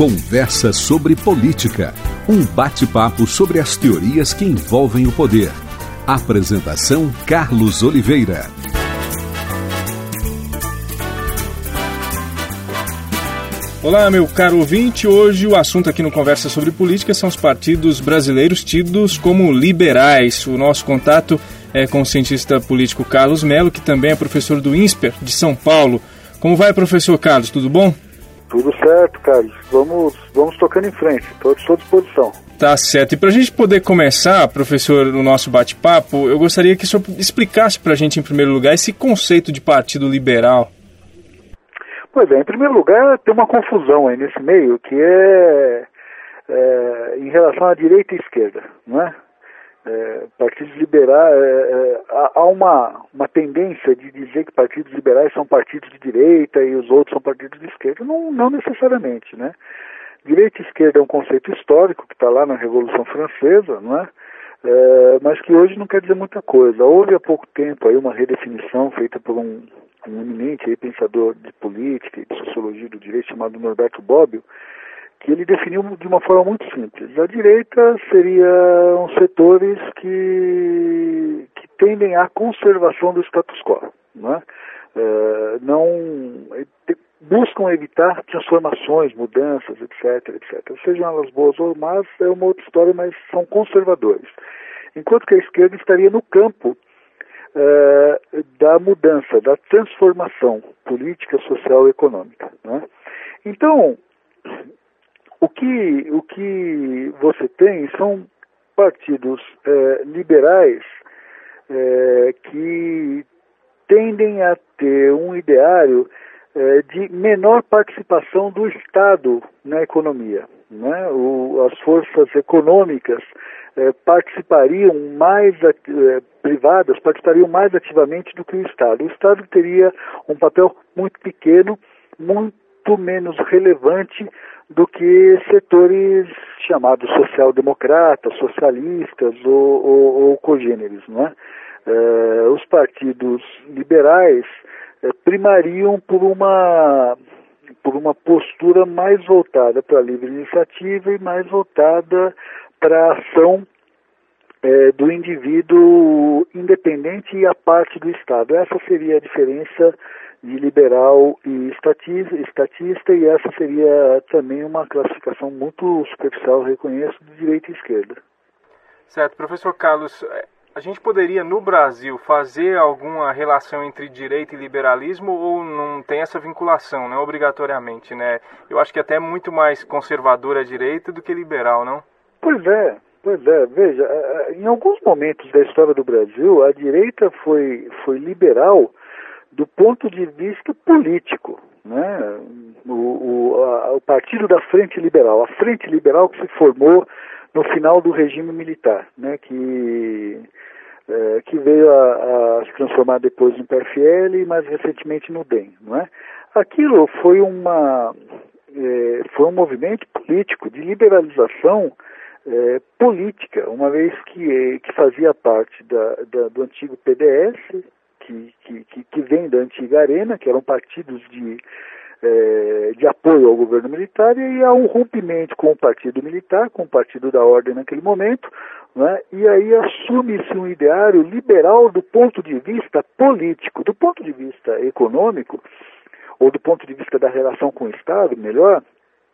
Conversa sobre Política. Um bate-papo sobre as teorias que envolvem o poder. Apresentação Carlos Oliveira. Olá, meu caro ouvinte. Hoje o assunto aqui no Conversa sobre Política são os partidos brasileiros tidos como liberais. O nosso contato é com o cientista político Carlos Melo, que também é professor do INSPER de São Paulo. Como vai, professor Carlos? Tudo bom? Tudo certo, Carlos. Vamos tocando em frente. Estou à sua disposição. Tá certo. E para a gente poder começar, professor, o nosso bate-papo, eu gostaria que o senhor explicasse para a gente, em primeiro lugar, esse conceito de partido liberal. Pois é, em primeiro lugar, tem uma confusão aí nesse meio, que é em relação à direita e esquerda, não é? Partidos liberais, há uma tendência de dizer que partidos liberais são partidos de direita e os outros são partidos de esquerda. Não necessariamente, né? Direita e esquerda é um conceito histórico que está lá na Revolução Francesa, não é? Mas que hoje não quer dizer muita coisa. Houve há pouco tempo aí uma redefinição feita por um eminente aí, pensador de política e de sociologia do direito chamado Norberto Bobbio, que ele definiu de uma forma muito simples. A direita seriam setores que tendem à conservação do status quo, né? Buscam evitar transformações, mudanças, etc. Sejam elas boas ou más, é uma outra história, mas são conservadores. Enquanto que a esquerda estaria no campo da mudança, da transformação política, social e econômica, né? Então, o que você tem são partidos liberais que tendem a ter um ideário de menor participação do Estado na economia, né? As forças econômicas participariam mais privadas participariam mais ativamente do que o Estado. O Estado teria um papel muito pequeno, muito menos relevante do que setores chamados social-democratas, socialistas ou cogêneres, né? Os partidos liberais primariam por uma postura mais voltada para a livre iniciativa e mais voltada para a ação do indivíduo independente e à parte do Estado. Essa seria a diferença de liberal e estatista, e essa seria também uma classificação muito superficial, reconheço, de direita e esquerda. Certo. Professor Carlos, a gente poderia, no Brasil, fazer alguma relação entre direita e liberalismo ou não tem essa vinculação, não obrigatoriamente, né? Eu acho que até é muito mais conservadora a direita do que liberal, não? Pois é. Veja, em alguns momentos da história do Brasil, a direita foi liberal do ponto de vista político, né? O partido da Frente Liberal, a Frente Liberal que se formou no final do regime militar, né? Que veio a se transformar depois no PFL e mais recentemente no DEM, não é? Aquilo foi um movimento político de liberalização política, uma vez que fazia parte do antigo PDS, que vem da antiga Arena, que eram partidos de apoio ao governo militar, e há um rompimento com o partido militar, com o partido da ordem naquele momento, né? E aí assume-se um ideário liberal do ponto de vista político. Do ponto de vista econômico, ou do ponto de vista da relação com o Estado, melhor,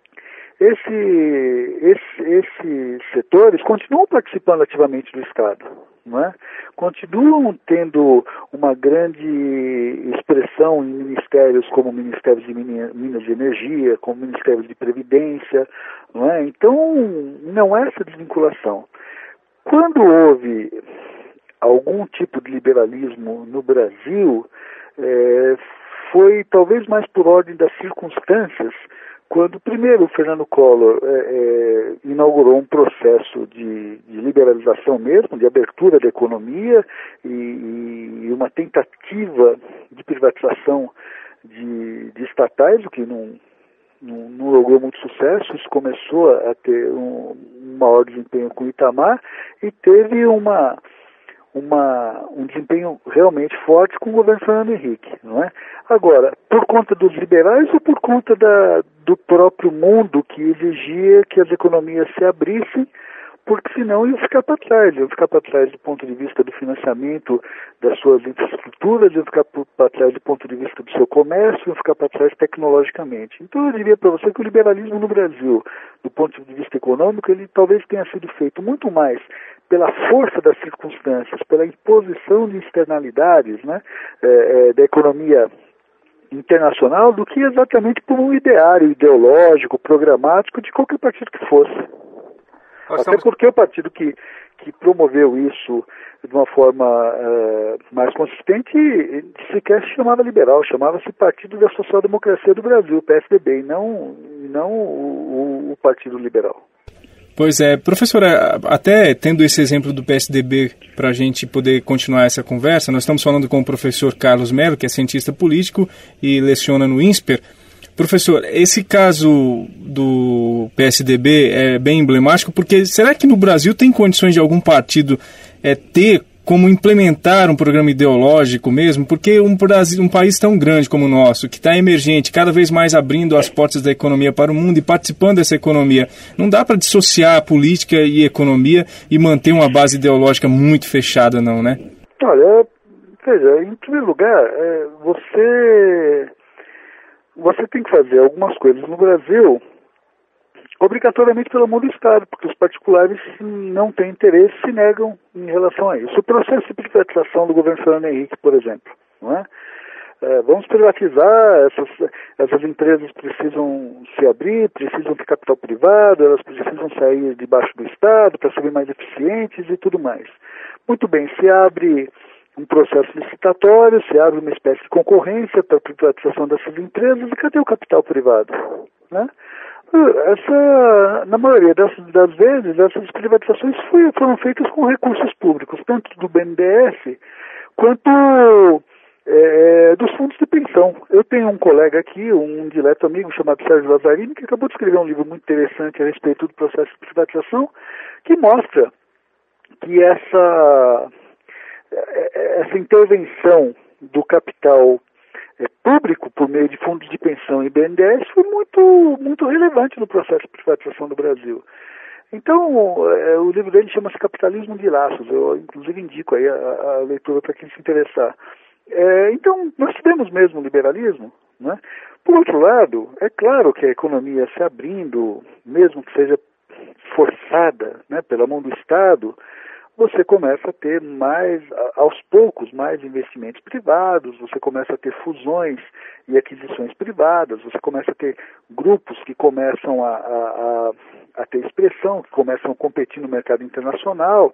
esses setores continuam participando ativamente do Estado, não é? Continuam tendo uma grande expressão em ministérios como Ministérios de Minas e Energia, como Ministérios de Previdência, não é? Então, não há essa desvinculação. Quando houve algum tipo de liberalismo no Brasil, foi talvez mais por ordem das circunstâncias, quando primeiro o Fernando Collor inaugurou um processo de liberalização mesmo, de abertura da economia e uma tentativa de privatização de estatais, o que não logrou muito sucesso. Isso começou a ter um maior desempenho com o Itamar e teve uma um desempenho realmente forte com o governo Fernando Henrique, não é? Agora, por conta dos liberais ou por conta do próprio mundo que exigia que as economias se abrissem, porque senão iam ficar para trás do ponto de vista do financiamento das suas infraestruturas, iam ficar para trás do ponto de vista do seu comércio, iam ficar para trás tecnologicamente. Então eu diria para você que o liberalismo no Brasil, do ponto de vista econômico, ele talvez tenha sido feito muito mais pela força das circunstâncias, pela imposição de externalidades, né, da economia internacional, do que exatamente por um ideário ideológico, programático, de qualquer partido que fosse. Até porque o partido que promoveu isso de uma forma mais consistente sequer se chamava liberal, chamava-se Partido da Social Democracia do Brasil, PSDB, e não o Partido Liberal. Pois é, professora, até tendo esse exemplo do PSDB para a gente poder continuar essa conversa, nós estamos falando com o professor Carlos Melo, que é cientista político e leciona no INSPER. Professor, esse caso do PSDB é bem emblemático, porque será que no Brasil tem condições de algum partido ter como implementar um programa ideológico mesmo? Porque um país tão grande como o nosso, que está emergente, cada vez mais abrindo as portas da economia para o mundo e participando dessa economia, não dá para dissociar a política e a economia e manter uma base ideológica muito fechada, não, né? Olha, veja, em primeiro lugar, você tem que fazer algumas coisas no Brasil obrigatoriamente pela mão do Estado, porque os particulares não têm interesse e se negam em relação a isso. O processo de privatização do governo Fernando Henrique, por exemplo, não é? Vamos privatizar, essas empresas precisam se abrir, precisam de capital privado, elas precisam sair debaixo do Estado para serem mais eficientes e tudo mais. Muito bem, se abre um processo licitatório, se abre uma espécie de concorrência para a privatização dessas empresas, e cadê o capital privado? Né? Na maioria das vezes, essas privatizações foram feitas com recursos públicos, tanto do BNDES quanto dos fundos de pensão. Eu tenho um colega aqui, um dileto amigo chamado Sérgio Lazzarini, que acabou de escrever um livro muito interessante a respeito do processo de privatização, que mostra que essa intervenção do capital público por meio de fundos de pensão e BNDES foi muito, muito relevante no processo de privatização do Brasil. Então, o livro dele chama-se Capitalismo de Laços. Eu, inclusive, indico aí a leitura para quem se interessar. Então, nós tivemos mesmo liberalismo, né? Por outro lado, é claro que a economia se abrindo, mesmo que seja forçada, né, pela mão do Estado, você começa a ter aos poucos, mais investimentos privados, você começa a ter fusões e aquisições privadas, você começa a ter grupos que começam a ter expressão, que começam a competir no mercado internacional.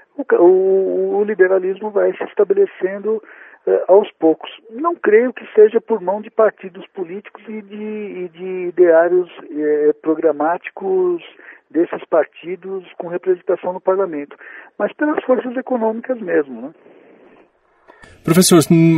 O liberalismo vai se estabelecendo aos poucos. Não creio que seja por mão de partidos políticos e de ideários programáticos desses partidos com representação no parlamento, mas pelas forças econômicas mesmo, né? Professor,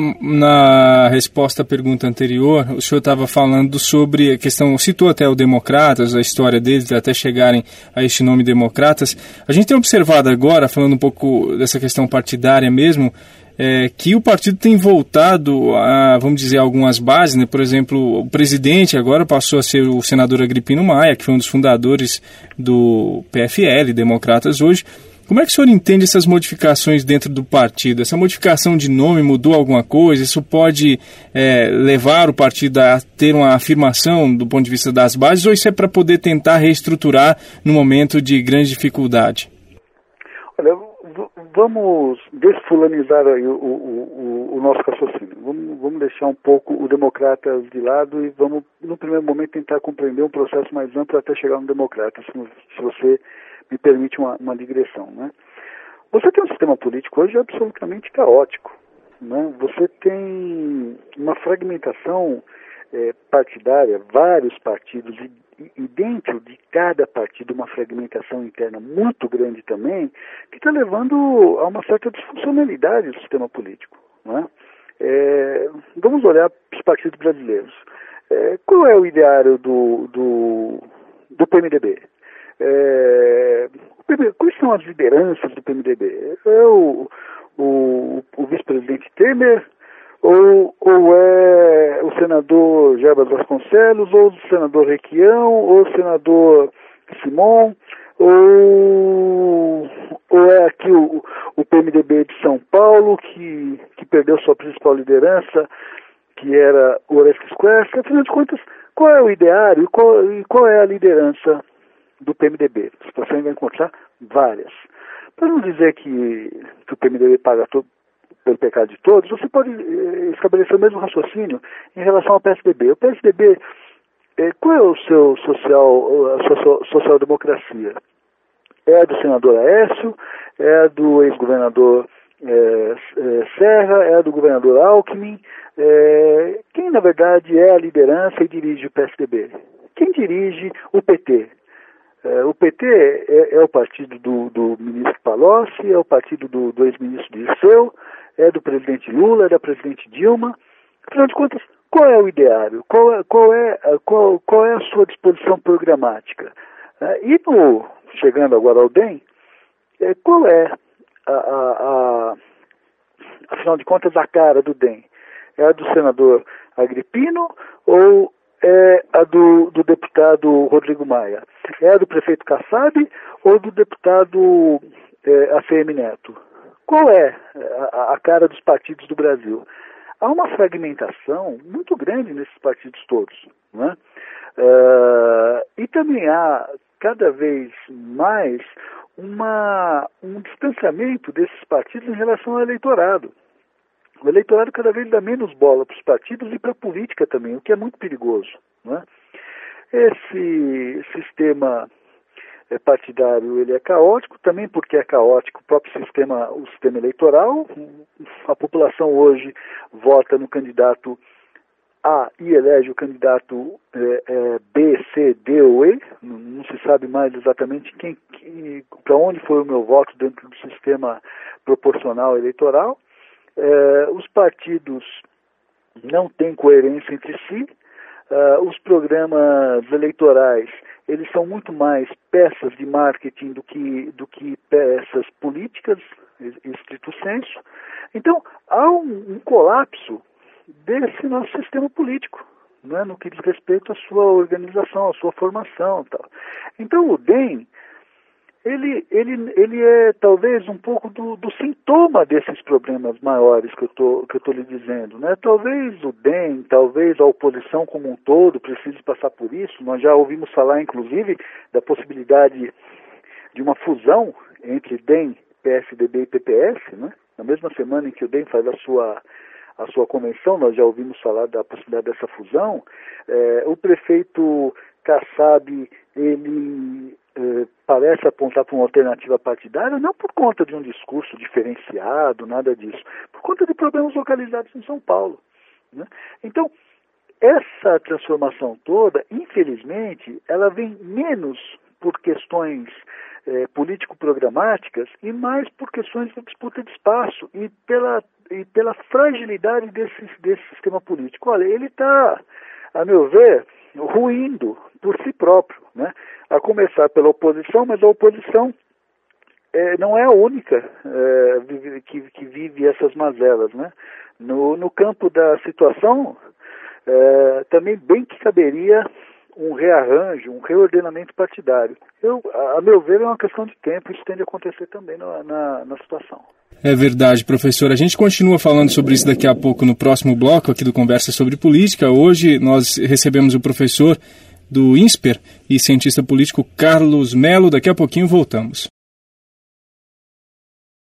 na resposta à pergunta anterior, o senhor estava falando sobre a questão, citou até o Democratas, a história deles, até chegarem a este nome Democratas. A gente tem observado agora, falando um pouco dessa questão partidária mesmo, que o partido tem voltado a, vamos dizer, algumas bases, né? Por exemplo, o presidente agora passou a ser o senador Agripino Maia, que foi um dos fundadores do PFL, Democratas hoje. Como é que o senhor entende essas modificações dentro do partido? Essa modificação de nome mudou alguma coisa? Isso pode levar o partido a ter uma afirmação do ponto de vista das bases, ou isso é para poder tentar reestruturar no momento de grande dificuldade? Olha, vamos desfulanizar aí o nosso raciocínio. Vamos deixar um pouco o Democratas de lado e vamos, no primeiro momento, tentar compreender um processo mais amplo até chegar no Democratas, se você me permite uma digressão, né? Você tem um sistema político hoje absolutamente caótico, né? Você tem uma fragmentação partidária, vários partidos, e dentro de cada partido uma fragmentação interna muito grande também, que está levando a uma certa disfuncionalidade do sistema político, né? Vamos olhar para os partidos brasileiros. Qual é o ideário do PMDB? O quais são as lideranças do PMDB? É o vice-presidente Temer, ou é o senador Jarbas Vasconcelos, ou o senador Requião, ou o senador Simon, ou é aqui o PMDB de São Paulo, que perdeu sua principal liderança, que era o Orestes Quercia? Afinal de contas, qual é o ideário e qual é a liderança do PMDB? Você vai encontrar várias. Para não dizer que o PMDB paga pelo pecado de todos, você pode estabelecer o mesmo raciocínio em relação ao PSDB. O PSDB, qual é o seu a sua social-democracia? É a do senador Aécio, é a do ex-governador Serra, é a do governador Alckmin. Quem, na verdade, é a liderança e dirige o PSDB? Quem dirige o PT? O PT é o partido do ministro Palocci, é o partido do ex-ministro Dirceu, é do presidente Lula, é da presidente Dilma. Afinal de contas, qual é o ideário? Qual é a sua disposição programática? E chegando agora ao DEM, qual é, afinal de contas, a cara do DEM? É a do senador Agripino ou é a do deputado Rodrigo Maia? É a do prefeito Kassab ou do deputado ACM Neto? Qual é a cara dos partidos do Brasil? Há uma fragmentação muito grande nesses partidos todos, não é? E também há cada vez mais um distanciamento desses partidos em relação ao eleitorado. O eleitorado cada vez dá menos bola para os partidos e para a política também, o que é muito perigoso, não é? Esse sistema partidário, ele é caótico, também porque é caótico o próprio o sistema eleitoral. A população hoje vota no candidato A e elege o candidato B, C, D ou E. Não se sabe mais exatamente para onde foi o meu voto dentro do sistema proporcional eleitoral. Os partidos não têm coerência entre si. Os programas eleitorais, eles são muito mais peças de marketing do que peças políticas, estrito sensu. Então, há um colapso desse nosso sistema político, né, no que diz respeito à sua organização, à sua formação e tal. Então, o DEM, ele é talvez um pouco do sintoma desses problemas maiores que eu tô lhe dizendo, né? Talvez o DEM, talvez a oposição como um todo precise passar por isso. Nós já ouvimos falar, inclusive, da possibilidade de uma fusão entre DEM, PSDB e PPS, né? Na mesma semana em que o DEM faz a sua convenção, nós já ouvimos falar da possibilidade dessa fusão. O prefeito Kassab, ele parece apontar para uma alternativa partidária, não por conta de um discurso diferenciado, nada disso, por conta de problemas localizados em São Paulo, né? Então, essa transformação toda, infelizmente, ela vem menos por questões político-programáticas e mais por questões de disputa de espaço e pela fragilidade desse sistema político. Olha, ele está, a meu ver, ruindo por si próprio, né? A começar pela oposição, mas a oposição não é a única que vive essas mazelas, né? No campo da situação, também bem que caberia um rearranjo, um reordenamento partidário. A meu ver, é uma questão de tempo, isso tende a acontecer também na situação. É verdade, professor. A gente continua falando sobre isso daqui a pouco no próximo bloco aqui do Conversa sobre Política. Hoje nós recebemos o professor do INSPER e cientista político Carlos Melo. Daqui a pouquinho voltamos.